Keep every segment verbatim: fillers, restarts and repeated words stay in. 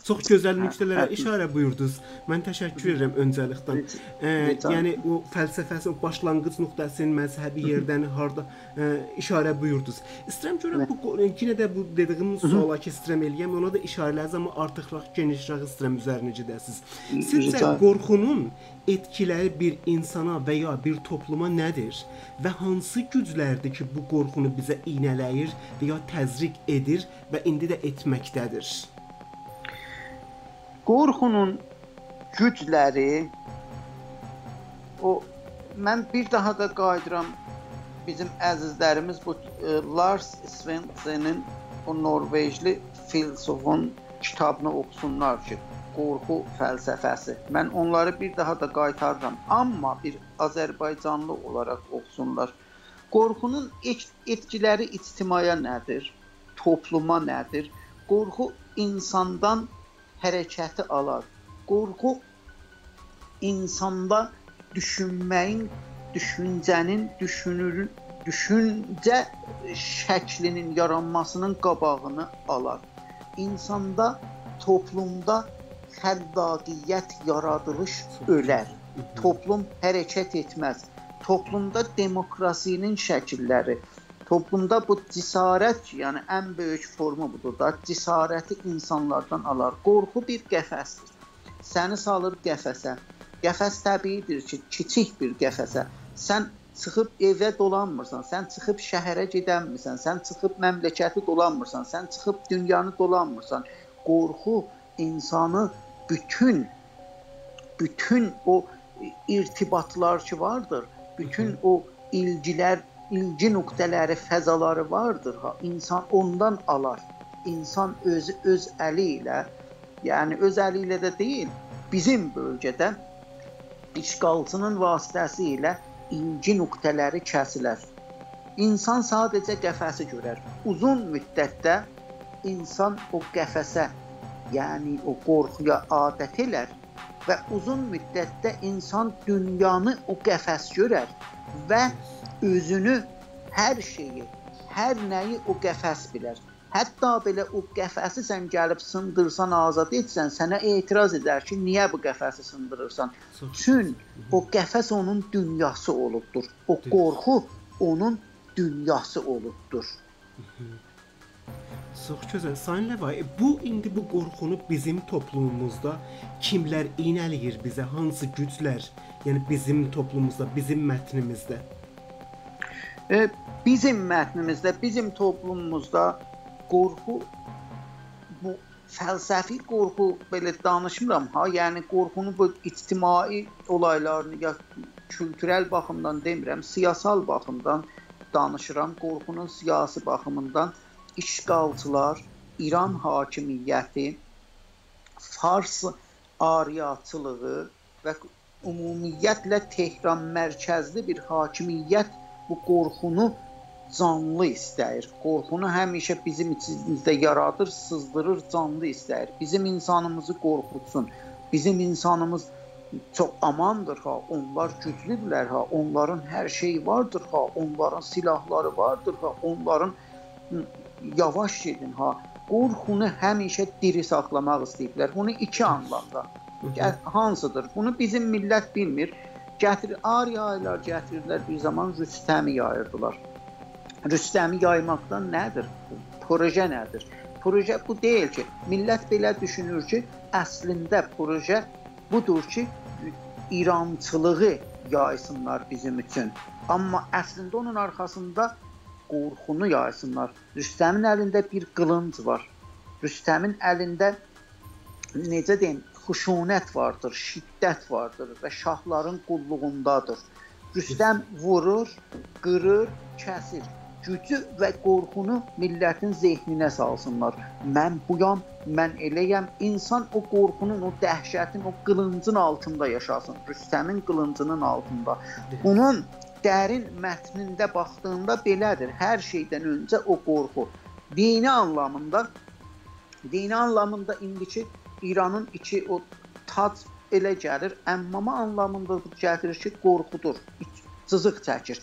Çox gözəl nöqtələrə işarə buyurdunuz. Mən təşəkkür edirəm öncəlikdən. E, yəni o fəlsəfəsi, o başlanğıc nöqtəsinin məzhəbi yerdən harda e, işarə buyurdunuz. İstərəm görəm bu yenə də bu dediyim suala ki, istərəm eləyəm, ona da işarələriniz amma artıqraq, genişraq istərəm üzərinə gedəsiniz. Sizcə qorxunun etkiləri bir insana və ya bir topluma nədir və hansı güclərdir ki, bu qorxunu bizə iynələyir və ya təzriq edir və indi də etməkdədir? Qorxunun gücləri, o mən bir daha da qayıdıram bizim əzizlərimiz bu e, Lars Svensen'in o Norveçli filosofun kitabını oxusunlar ki, qorxu fəlsəfəsi. Mən onları bir daha da qaytarıram, amma bir Azərbaycanlı olaraq oxusunlar. Qorxunun etkiləri ictimaya nədir? Topluma nədir? Qorxu insandan hərəkəti alar. Qorxu insanda düşünməyin, düşüncənin, düşünürün, düşüncə şəklinin yaranmasının qabağını alar. İnsanda, toplumda xəllaqiyyət, yaradılış ölər. Toplum hərəkət etməz. Toplumda demokrasinin şəkilləri, toplumda bu cəsarət, yəni ən böyük formu budur da, cəsarəti insanlardan alar. Qorxu bir qəfəsdir. Səni salır qəfəsə. Qəfəs təbiidir ki, kiçik bir qəfəsə. Sən çıxıb evə dolanmırsan, sən çıxıb şəhərə gedənmirsən, sən çıxıb məmləkəti dolanmırsan, sən çıxıb dünyanı dolanmırsan. Qorxu insanı bütün, bütün o irtibatlar ki vardır, bütün o ilgilər, ilgi nöqtələri, fəzaları vardır, ha, insan ondan alar. İnsan özü öz əli ilə, yəni öz əli ilə də deyil, bizim bölgədə işğalçının vasitəsilə ilgi nöqtələri kəsilər. İnsan sadəcə qəfəsi görər. Uzun müddətdə insan o qəfəsə, yəni o qorxuya adət elər və uzun müddətdə insan dünyanı o qəfəs görər və özünü, hər şeyi, hər nəyi o qəfəs bilər. Hətta belə o qəfəsi sən gəlib sındırsan, azad etsən, sənə etiraz edər ki, niyə bu qəfəsi sındırırsan? Çünki o qəfəs onun dünyası olubdur. O qorxu onun dünyası olubdur. Çox gözəl. Sayın Ləvay, bu indi bu qorxunu bizim toplumumuzda kimlər iynələyir bizə? Hansı güclər? Yəni bizim toplumumuzda, bizim mətnimizdə? E, bizim mətnimizdə, bizim toplumumuzda qorxu, bu fəlsəfi qorxu belə danışmıram ha, yəni qorxunu bu ictimai olaylarını ya kültürel baxımdan demirəm, siyasal baxımdan danışıram. Qorxunun siyasi baxımından işğalçılar, İran hakimiyyəti, Fars ariyaçılığı və ümumiyyətlə Tehran mərkəzli bir hakimiyyət bu qorxunu canlı istəyir. Qorxunu həmişə bizim içimizdə yaradır, sızdırır, canlı istəyir. Bizim insanımızı qorxutsun. Bizim insanımız çox amandır ha, onlar güclüdürlər ha, onların hər şeyi vardır ha, onların silahları vardır ha, onların yavaş gedin ha. Qorxunu həmişə diri saxlamaq istəyiblər. Bunu iki anlamda. Hansıdır? Bunu bizim millət bilmir. Gətirir, ariyaylar gətirirlər, bir zaman Rüstəmi yayırdılar. Rüstəmi yaymaqdan nədir? Proje nədir? Proje bu deyil ki, millət belə düşünür ki, əslində proje budur ki, İrançılığı yaysınlar bizim üçün. Amma əslində onun arxasında qorxunu yaysınlar. Rüstəmin əlində bir qılınc var. Rüstəmin əlində, necə deyim, xuşunət vardır, şiddət vardır və şahların qulluğundadır. Rüstəm vurur, qırır, kəsir. Gücü və qorxunu millətin zehninə salsınlar. Mən buyam, mən eləyəm. İnsan o qorxunun, o dəhşətin, o qılıncın altında yaşasın. Rüstəmin qılıncının altında. Bunun dərin mətnində baxdığında belədir. Hər şeydən öncə o qorxu. Dini anlamında, dini anlamında indiki İranın içi o tac elə gəlir, əmmama anlamında gətirir ki, qorxudur, cızıq çəkir.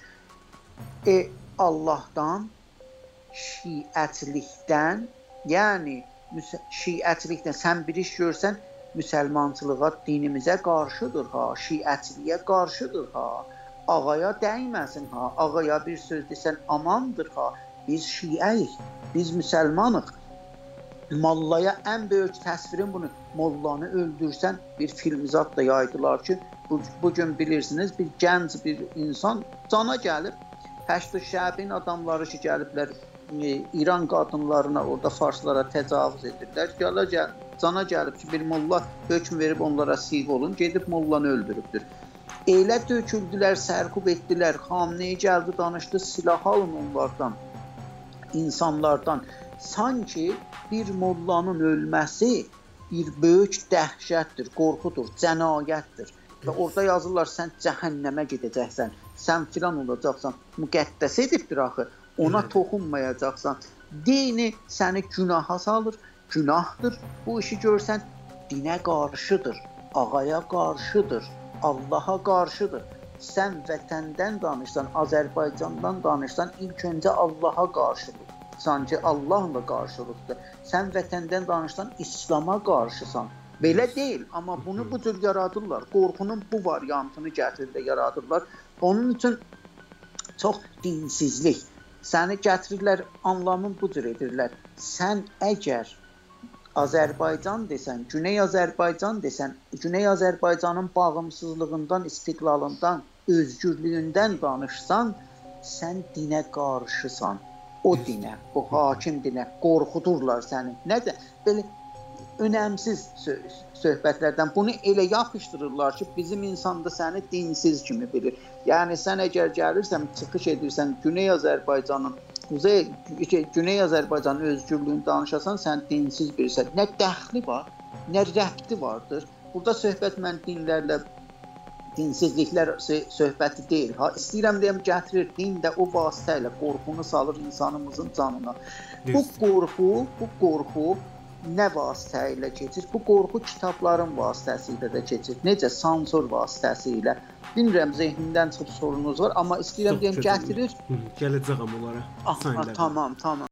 E, Allahdan, şiətlikdən, yəni şiətlikdən sən bir iş görsən, müsəlmançılığa, dinimizə qarşıdır ha, şiətliyə qarşıdır ha, ağaya dəyməsin ha, ağaya bir söz desən amandır ha, biz şiəyik, biz müsəlmanıq. Mollaya ən böyük təsvirin bunu, mollanı öldürsən, bir filmizat da yaydılar ki, bu, bugün bilirsiniz, bir gənc bir insan cana gəlib, Həşd-ü Şəbin adamları ki, gəliblər, e, İran qadınlarına, orada farslara təcavüz edirlər, gələ, gəl, cana gəlib ki, bir molla hökm verib onlara siğ olun, gedib mollanı öldürübdür. Elə döküldülər, sərkub etdilər, Xamneyi gəldi, danışdı, silah alın onlardan, insanlardan. Sanki bir mollanın ölməsi bir böyük dəhşətdir, qorxudur, cənayətdir. Və orada yazırlar, sən cəhənnəmə gedəcəksən, sən filan olacaqsan, müqəddəs edibdir axı, ona toxunmayacaqsan. Dini səni günaha salır, günahdır. Bu işi görsən, dinə qarşıdır, ağaya qarşıdır, Allaha qarşıdır. Sən vətəndən danışsan, Azərbaycandan danışsan, ilk öncə Allaha qarşıdır. Sanki Allahla qarşılıqdır. Sən vətəndən danışsan, İslama qarşısan. Belə deyil, amma bunu bu cür yaradırlar. Qorxunun bu variantını gətirirlər, yaradırlar. Onun üçün çox dinsizlik. Səni gətirirlər, anlamın bu cür edirlər. Sən əgər Azərbaycan desən, Güney Azərbaycan desən, Güney Azərbaycanın bağımsızlığından, istiqlalından, özgürlüyündən danışsan, sən dinə qarşısan. O dinə, o hakim dinə qorxudurlar səni. Nədir? Belə önəmsiz söhbətlərdən bunu elə yapışdırırlar ki, bizim insan da səni dinsiz kimi bilir. Yəni sən əgər gəlirsən, çıxış edirsən Güney Azərbaycanın, Kuzey, Güney Azərbaycanın özgürlüyünü danışasan, sən dinsiz birisən. Nə dəxli var, nə rəbti vardır. Burada söhbət mən dinlərlə, dinsizliklər söhbəti deyil. Ha, istəyirəm deyəm, gətirir, din də o vasitə ilə qorxunu salır insanımızın canına. Bu qorxu, bu qorxu nə vasitə ilə keçir? Bu qorxu kitabların vasitəsilə də keçir. Necə? Sansor vasitəsilə. Bilmirəm, zehnindən çox sorunuz var, amma istəyirəm deyəm, gətirir. Gələcəyəm onlara. Aha, tamam, tamam.